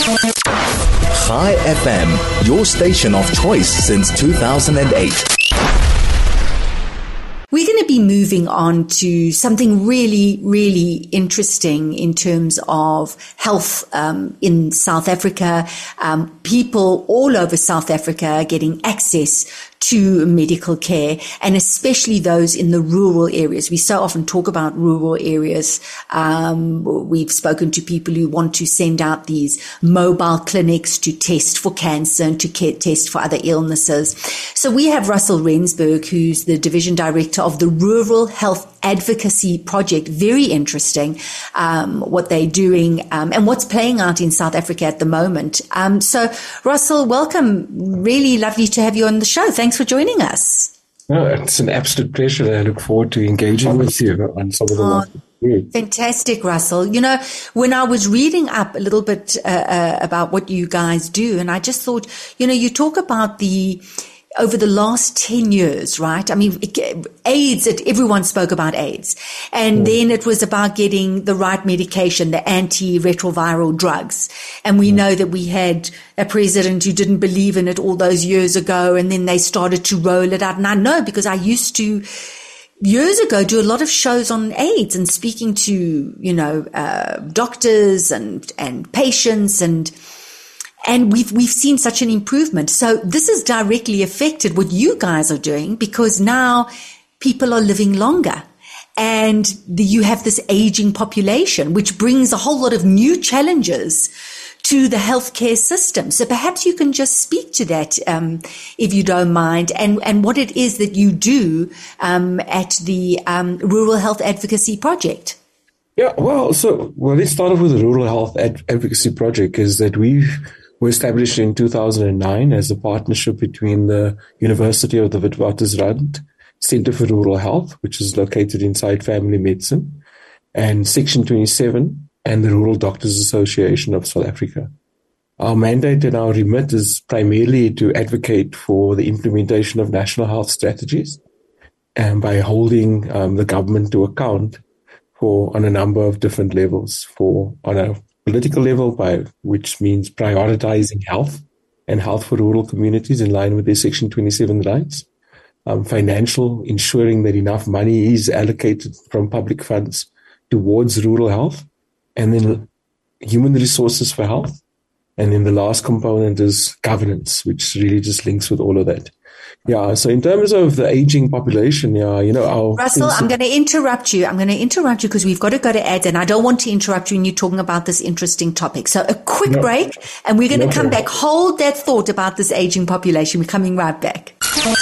Chai FM, your station of choice since 2008. We're going to be moving on to something really, really interesting in terms of health in South Africa. People all over South Africa are getting access to medical care, and especially those in the rural areas. We so often talk about rural areas. We've spoken to people who want to send out these mobile clinics to test for cancer and to test for other illnesses. So we have Russell Rensburg, who's the Division Director of the Rural Health Advocacy Project. Very interesting what they're doing and what's playing out in South Africa at the moment. So Russell, welcome. Really lovely to have you on the show. Thanks for joining us. No, it's an absolute pleasure. I look forward to engaging with you on some of the work. Fantastic, Russell. You know, when I was reading up a little bit about what you guys do, and I just thought, you know, you talk about over the last 10 years, right? I mean, AIDS, everyone spoke about AIDS. And then it was about getting the right medication, the antiretroviral drugs. And we know that we had a president who didn't believe in it all those years ago, and then they started to roll it out. And I know because I used to, years ago, do a lot of shows on AIDS and speaking to, you know, doctors and patients, and we've seen such an improvement. So this has directly affected what you guys are doing, because now people are living longer, and you have this aging population, which brings a whole lot of new challenges to the healthcare system. So perhaps you can just speak to that, if you don't mind, and what it is that you do at the Rural Health Advocacy Project. Yeah, well, let's start off with the Rural Health Advocacy Project. Is that we were established in 2009 as a partnership between the University of the Witwatersrand Center for Rural Health, which is located inside Family Medicine, and Section 27 and the Rural Doctors Association of South Africa. Our mandate and our remit is primarily to advocate for the implementation of national health strategies, and by holding the government to account on a number of different levels, on a political level, which means prioritizing health and health for rural communities in line with their Section 27 rights. Financial, ensuring that enough money is allocated from public funds towards rural health. And then human resources for health. And then the last component is governance, which really just links with all of that. Yeah, so in terms of the aging population, Russell, I'm going to interrupt you. Because we've got to go to ads, and I don't want to interrupt you when you're talking about this interesting topic. So a quick break, and we're going to come back. Hold that thought about this aging population. We're coming right back.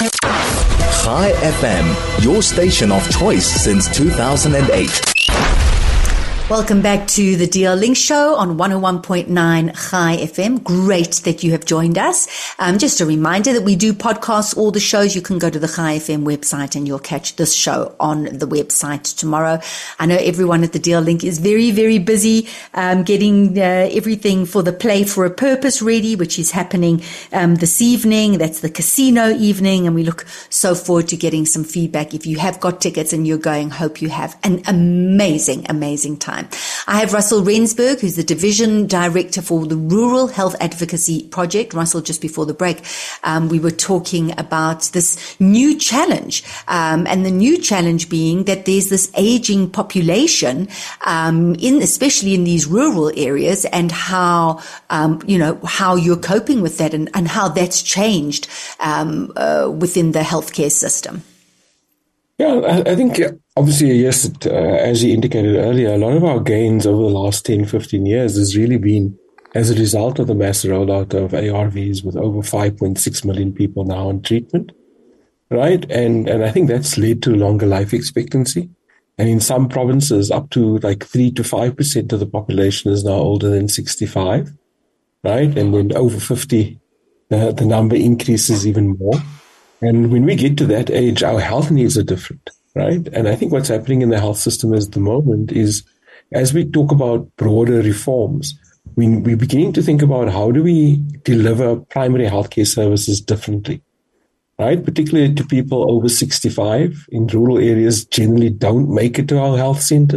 Chai FM, your station of choice since 2008. Welcome back to the DL Link Show on 101.9 Chai FM. Great that you have joined us. Just a reminder that we do podcast all the shows. You can go to the Chai FM website and you'll catch this show on the website tomorrow. I know everyone at the DL Link is very, very busy getting everything for the Play for a Purpose ready, which is happening this evening. That's the casino evening, and we look so forward to getting some feedback. If you have got tickets and you're going, hope you have an amazing, amazing time. I have Russell Rensburg, who's the Division Director for the Rural Health Advocacy Project. Russell, just before the break, we were talking about this new challenge, and the new challenge being that there's this aging population, especially in these rural areas, and how you're coping with that, and how that's changed within the healthcare system. Yeah, I think obviously, yes, as you indicated earlier, a lot of our gains over the last 10, 15 years has really been as a result of the mass rollout of ARVs, with over 5.6 million people now on treatment, right? And I think that's led to longer life expectancy. And in some provinces, up to like 3 to 5% of the population is now older than 65, right? And then over 50, the number increases even more. And when we get to that age, our health needs are different, right? And I think what's happening in the health system at the moment is, as we talk about broader reforms, we're beginning to think about how do we deliver primary healthcare services differently, right? Particularly to people over 65 in rural areas generally don't make it to our health centers.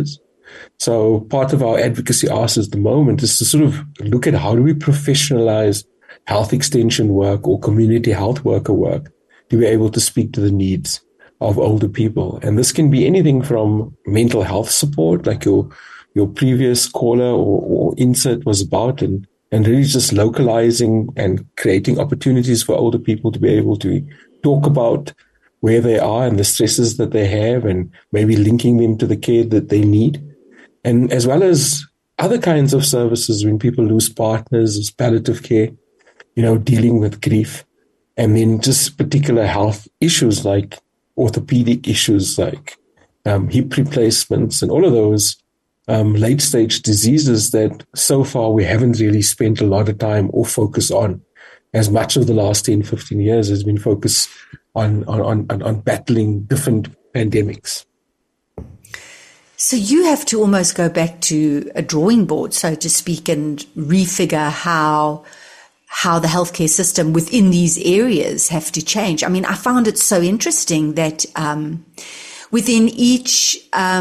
So part of our advocacy ask at the moment is to sort of look at how do we professionalize health extension work or community health worker work to be able to speak to the needs of older people. And this can be anything from mental health support, like your previous caller or insert was about, and really just localizing and creating opportunities for older people to be able to talk about where they are and the stresses that they have, and maybe linking them to the care that they need. And as well as other kinds of services when people lose partners, as palliative care, dealing with grief, and then just particular health issues like orthopedic issues like hip replacements and all of those late stage diseases that so far we haven't really spent a lot of time or focus on. As much of the last 10, 15 years has been focused on battling different pandemics. So you have to almost go back to a drawing board, so to speak, and refigure how the healthcare system within these areas have to change. I mean, I found it so interesting that within each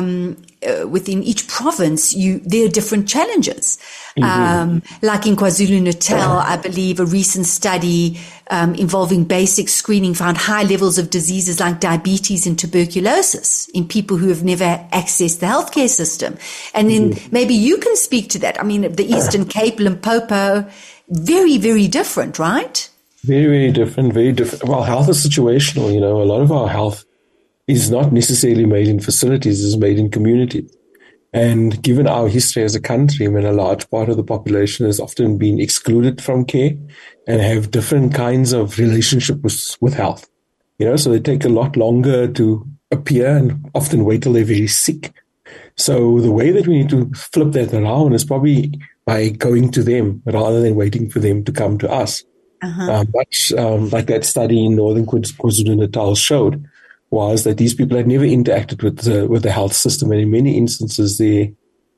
province, there are different challenges. Mm-hmm. Like in KwaZulu-Natal, I believe a recent study involving basic screening found high levels of diseases like diabetes and tuberculosis in people who have never accessed the healthcare system. And then maybe you can speak to that. I mean, the Eastern Cape, Limpopo, very, very different, right? Very, very different, very different. Well, health is situational. A lot of our health is not necessarily made in facilities, it's made in community. And given our history as a country, when a large part of the population has often been excluded from care and have different kinds of relationships with health, so they take a lot longer to appear and often wait till they're very sick. So the way that we need to flip that around is probably by going to them rather than waiting for them to come to us. Much like that study in Northern KwaZulu-Natal showed, was that these people had never interacted with the health system, and in many instances, the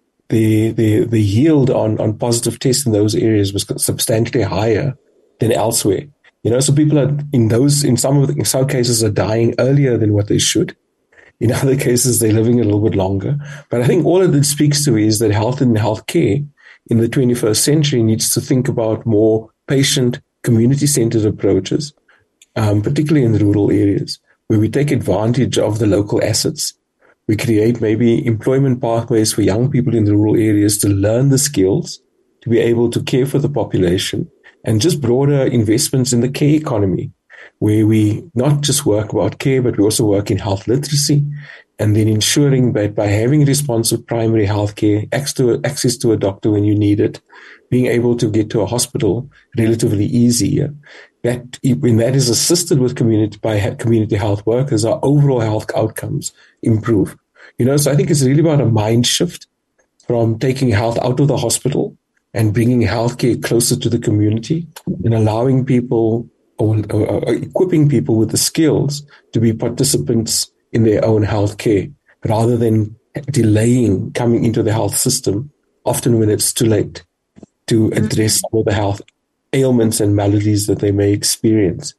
yield on positive tests in those areas was substantially higher than elsewhere. So people are in some cases are dying earlier than what they should. In other cases, they're living a little bit longer. But I think all of it speaks to is that health and healthcare in the 21st century needs to think about more patient, community-centered approaches, particularly in the rural areas, where we take advantage of the local assets. We create maybe employment pathways for young people in the rural areas to learn the skills, to be able to care for the population, and just broader investments in the care economy, where we not just work about care, but we also work in health literacy, and then ensuring that by having responsive primary health care, access to a doctor when you need it, being able to get to a hospital relatively easier, that when that is assisted with community health workers, our overall health outcomes improve. So I think it's really about a mind shift from taking health out of the hospital and bringing healthcare closer to the community and allowing people or equipping people with the skills to be participants in their own health care rather than delaying coming into the health system, often when it's too late to address some of the health ailments and maladies that they may experience.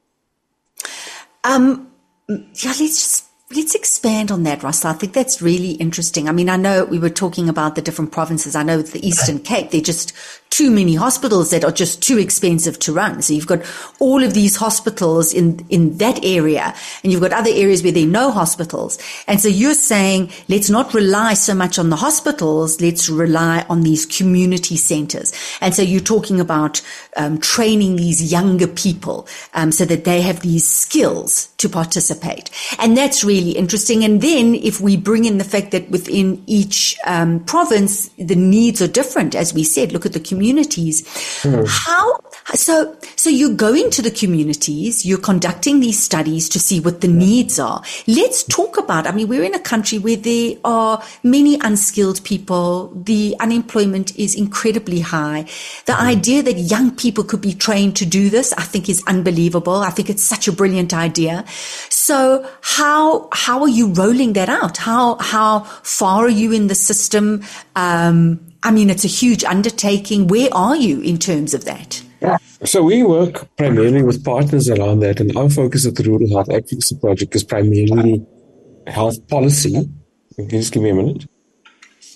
Let's expand on that, Russell. I think that's really interesting. I mean, I know we were talking about the different provinces. I know the Eastern Cape, there are just too many hospitals that are just too expensive to run. So you've got all of these hospitals in that area, and you've got other areas where there are no hospitals. And so you're saying, let's not rely so much on the hospitals, let's rely on these community centers. And so you're talking about training these younger people so that they have these skills to participate. And that's really interesting. And then if we bring in the fact that within each province, the needs are different, as we said, look at the communities. So you're going to the communities, you're conducting these studies to see what the needs are. Let's talk about, we're in a country where there are many unskilled people. The unemployment is incredibly high. The idea that young people could be trained to do this, I think is unbelievable. I think it's such a brilliant idea. So how are you rolling that out? How far are you in the system? It's a huge undertaking. Where are you in terms of that? So we work primarily with partners around that, and our focus at the Rural Health Advocacy Project is primarily health policy. Can you just give me a minute?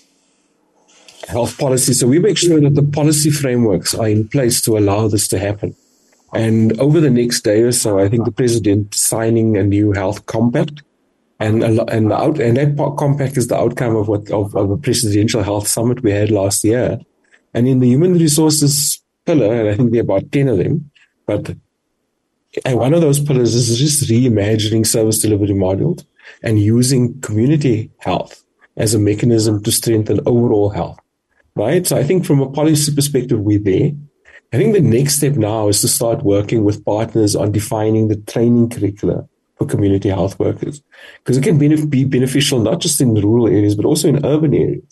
health policy. So we make sure that the policy frameworks are in place to allow this to happen. And over the next day or so, I think the president signing a new health compact, and that compact is the outcome of a presidential health summit we had last year. And in the human resources pillar, and I think there are about 10 of them, but one of those pillars is just reimagining service delivery models and using community health as a mechanism to strengthen overall health, right? So I think from a policy perspective, we're there. I think the next step now is to start working with partners on defining the training curricula for community health workers, because it can be beneficial not just in rural areas, but also in urban areas.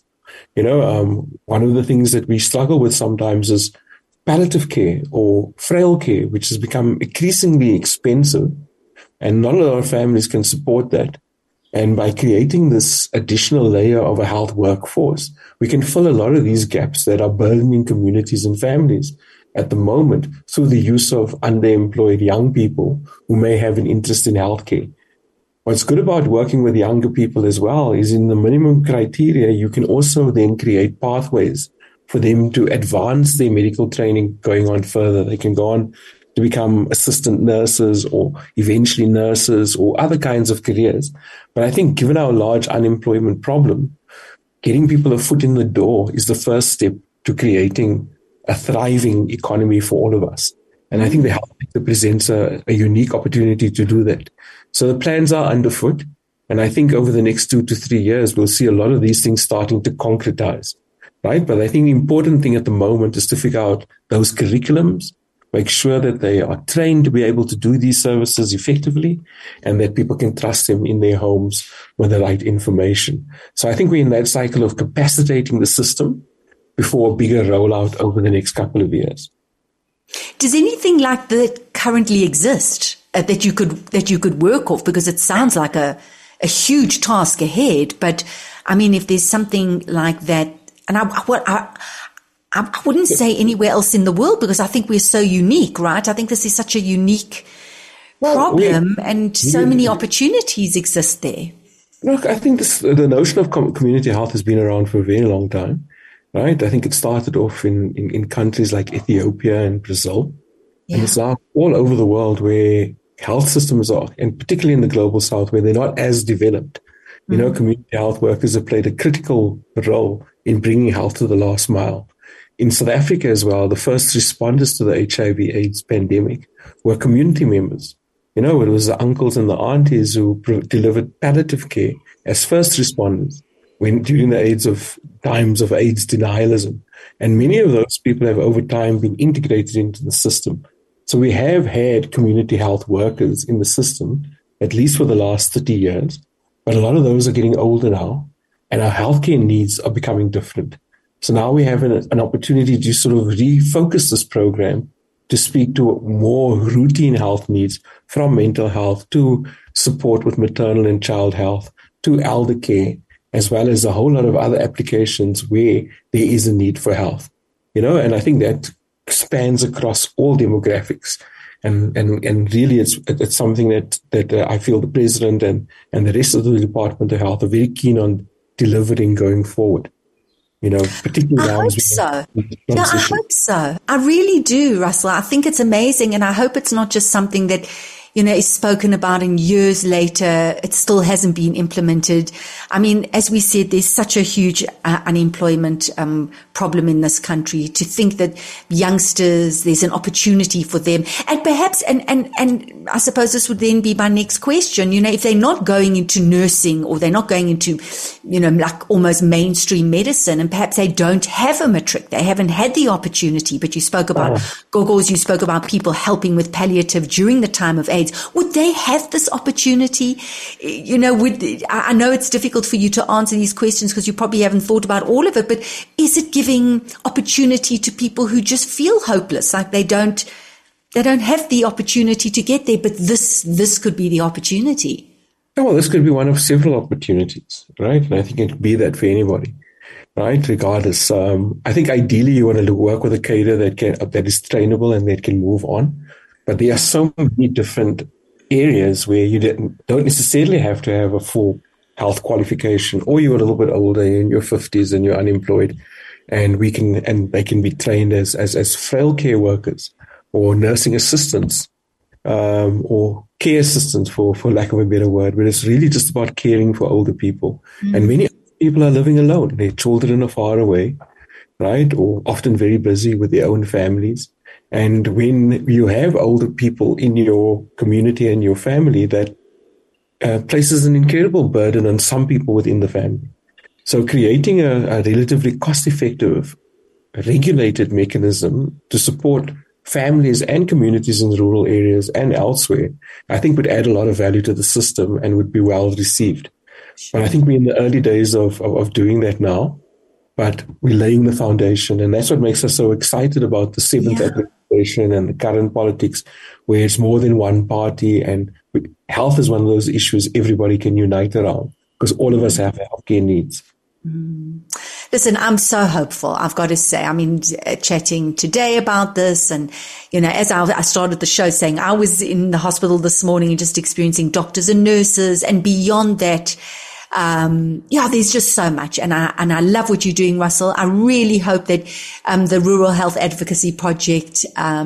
One of the things that we struggle with sometimes is palliative care or frail care, which has become increasingly expensive, and not a lot of families can support that. And by creating this additional layer of a health workforce, we can fill a lot of these gaps that are burdening communities and families at the moment through the use of underemployed young people who may have an interest in healthcare. What's good about working with younger people as well is in the minimum criteria, you can also then create pathways for them to advance their medical training going on further. They can go on to become assistant nurses or eventually nurses or other kinds of careers. But I think given our large unemployment problem, getting people a foot in the door is the first step to creating a thriving economy for all of us. And I think the health sector presents a unique opportunity to do that. So the plans are underfoot. And I think over the next 2 to 3 years, we'll see a lot of these things starting to concretize, right? But I think the important thing at the moment is to figure out those curriculums, make sure that they are trained to be able to do these services effectively, and that people can trust them in their homes with the right information. So I think we're in that cycle of capacitating the system before a bigger rollout over the next couple of years. Does anything like that currently exist that you could work off? Because it sounds like a huge task ahead. But I mean, if there's something like that, and I wouldn't say anywhere else in the world, because I think we're so unique, right? I think this is such a unique problem, and so many opportunities exist there. Look, I think the notion of community health has been around for a very long time. Right, I think it started off in countries like Ethiopia and Brazil, and it's now all over the world where health systems are, and particularly in the global south where they're not as developed. Community health workers have played a critical role in bringing health to the last mile. In South Africa as well, the first responders to the HIV/AIDS pandemic were community members. It was the uncles and the aunties who delivered palliative care as first responders during the times of AIDS denialism. And many of those people have over time been integrated into the system. So we have had community health workers in the system, at least for the last 30 years. But a lot of those are getting older now, and our healthcare needs are becoming different. So now we have an opportunity to sort of refocus this program to speak to more routine health needs, from mental health to support with maternal and child health to elder care, as well as a whole lot of other applications where there is a need for health, and I think that spans across all demographics. And really it's something that I feel the president and the rest of the Department of Health are very keen on delivering going forward. Particularly now. I hope so. Yeah, I hope so. I really do, Russell. I think it's amazing, and I hope it's not just something that is spoken about and years later it still hasn't been implemented. I mean, as we said, there's such a huge unemployment problem in this country. To think that youngsters, there's an opportunity for them, and perhaps, and I suppose this would then be my next question. If they're not going into nursing, or they're not going into, like almost mainstream medicine, and perhaps they don't have a matric, they haven't had the opportunity. But you spoke about Gogos, you spoke about people helping with palliative during the time of AIDS. Would they have this opportunity? I know it's difficult for you to answer these questions because you probably haven't thought about all of it, but is it giving opportunity to people who just feel hopeless, like they don't have the opportunity to get there, but this could be the opportunity? Well, this could be one of several opportunities, right? And I think it could be that for anybody, right? Regardless. I think ideally you want to work with a cadre that is trainable and that can move on. But there are so many different areas where you don't necessarily have to have a full health qualification, or you're a little bit older, you're in your 50s and you're unemployed. and they can be trained as frail care workers or nursing assistants, or care assistants for lack of a better word, but it's really just about caring for older people. And many people are living alone. Their children are far away, right? Or often very busy with their own families. And when you have older people in your community and your family, that places an incredible burden on some people within the family. So creating a relatively cost-effective, regulated mechanism to support families and communities in rural areas and elsewhere, I think would add a lot of value to the system and would be well received. But I think we're in the early days of doing that now, but we're laying the foundation. And that's what makes us so excited about the seventh administration and the current politics, where it's more than one party. And health is one of those issues everybody can unite around, because all of us have healthcare needs. Listen, I'm so hopeful, I've got to say. I mean, chatting today about this, and, you know, as I started the show saying, I was in the hospital this morning and just experiencing doctors and nurses, and beyond that, there's just so much. And I love what you're doing, Russell. I really hope that the Rural Health Advocacy Project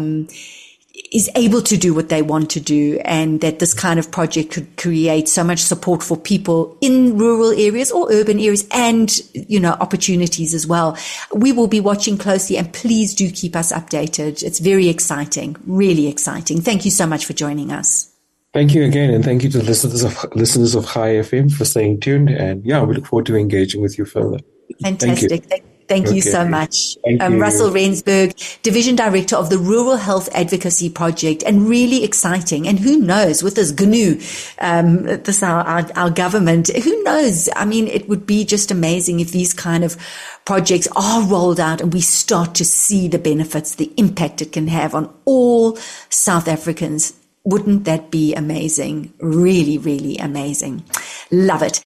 is able to do what they want to do, and that this kind of project could create so much support for people in rural areas or urban areas, and, you know, opportunities as well. We will be watching closely, and please do keep us updated. It's very exciting, really exciting. Thank you so much for joining us. Thank you again, and thank you to the listeners of Chai FM for staying tuned. And we look forward to engaging with you further. Fantastic. Thank you so much. Russell Rensburg, Division Director of the Rural Health Advocacy Project, and really exciting. And who knows, with this GNU, our government, who knows? I mean, it would be just amazing if these kind of projects are rolled out and we start to see the benefits, the impact it can have on all South Africans. Wouldn't that be amazing? Really, really amazing. Love it.